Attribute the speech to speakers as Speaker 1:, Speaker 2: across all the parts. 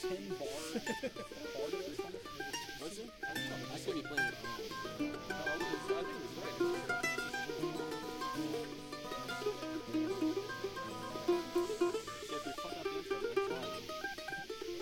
Speaker 1: 10 bar card or something.
Speaker 2: Was it? I could be playing it wrong.
Speaker 3: No, I think it was right.
Speaker 2: So if you're fucking up the intro, that's why.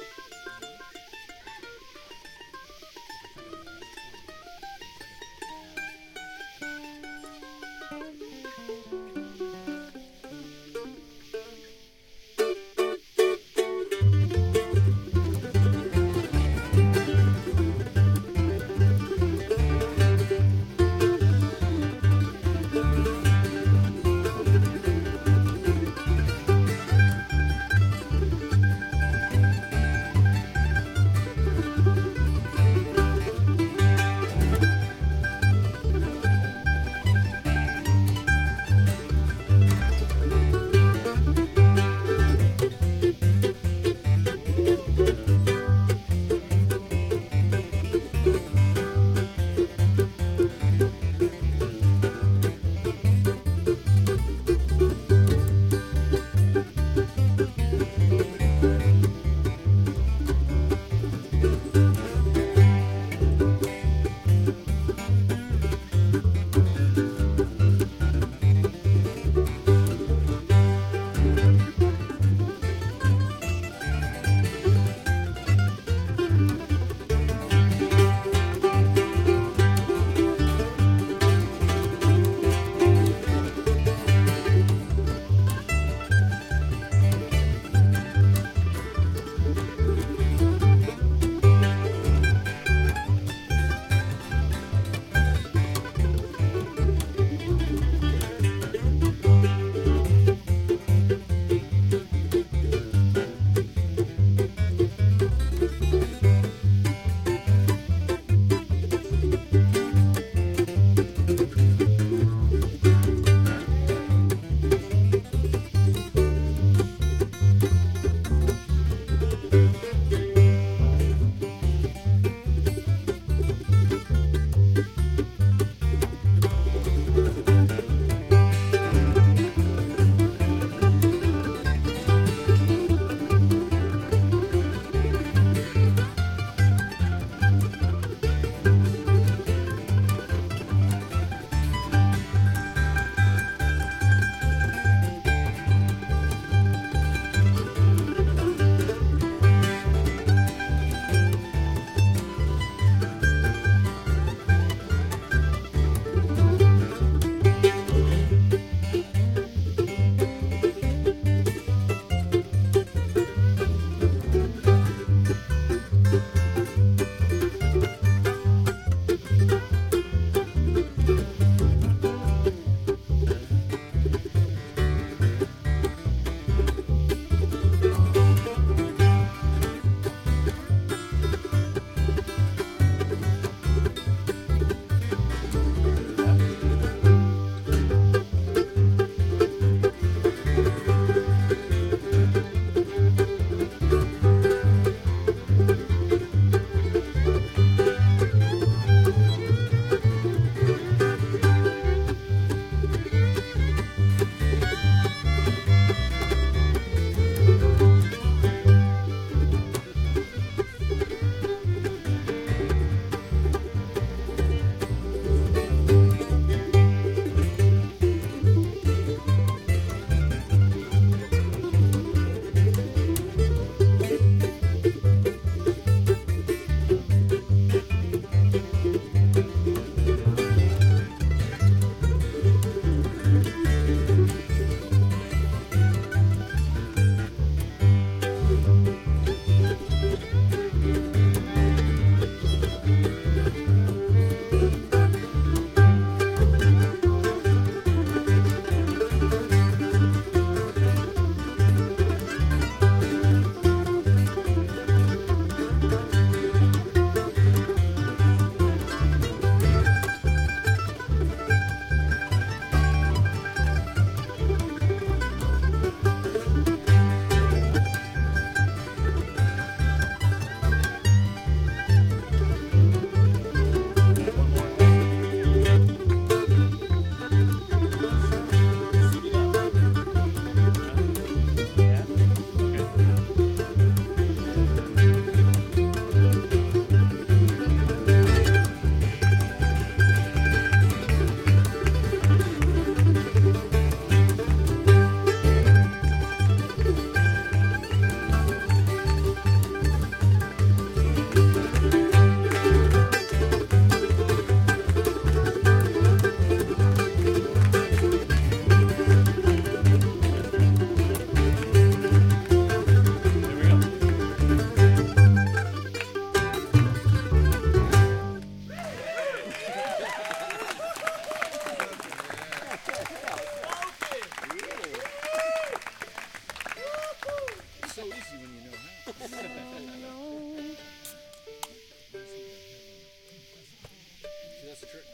Speaker 3: See, that's the trick.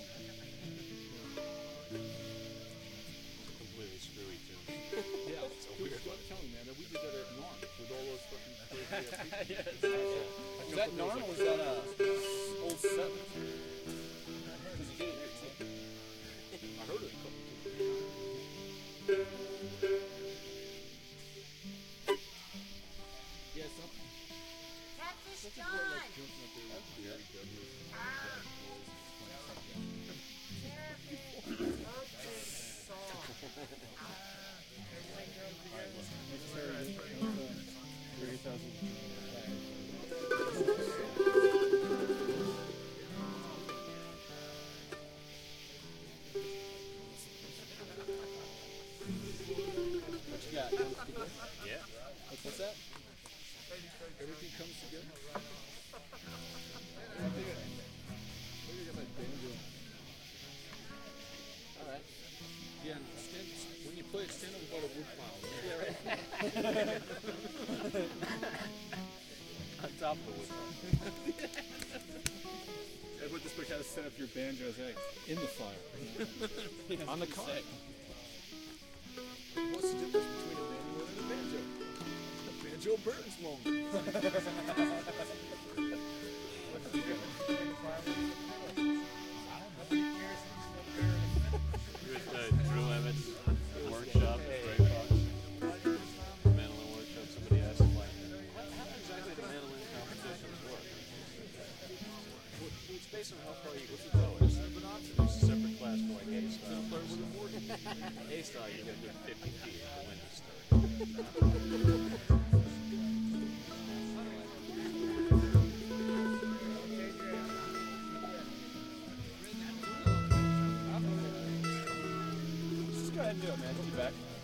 Speaker 2: Completely screwy too.
Speaker 3: Yeah, it's weird. I'm telling you, man, that we did that at Narn with all those fucking crazy ass people.
Speaker 2: Yes.
Speaker 3: Was that Narn or was that Old Seven? Because you did it here too. I heard it a couple Yeah, something.
Speaker 4: Catfish John!
Speaker 3: What you got? Comes together?
Speaker 2: Yeah.
Speaker 3: What's that? Everything comes together? Maybe I got my banjo. Alright. Yeah, when you play it, stand up about a wood pile. Yeah, right.
Speaker 2: On top of the wood.
Speaker 1: That's what this book has to set up your banjo's eggs.
Speaker 3: In the fire.
Speaker 1: On the car.
Speaker 3: What's the difference between a mandolin and a banjo? A banjo burns longer.
Speaker 2: With Drew Emmett's workshop at Gray Fox. Mandolin workshop. Somebody asked him like, how exactly do mandolin competitions work? Well, it's based on how far you get to go. There's a separate class for like A style. A style, you got a good 50 feet at the wind to start.
Speaker 3: Just go ahead and do it, man. We'll be back.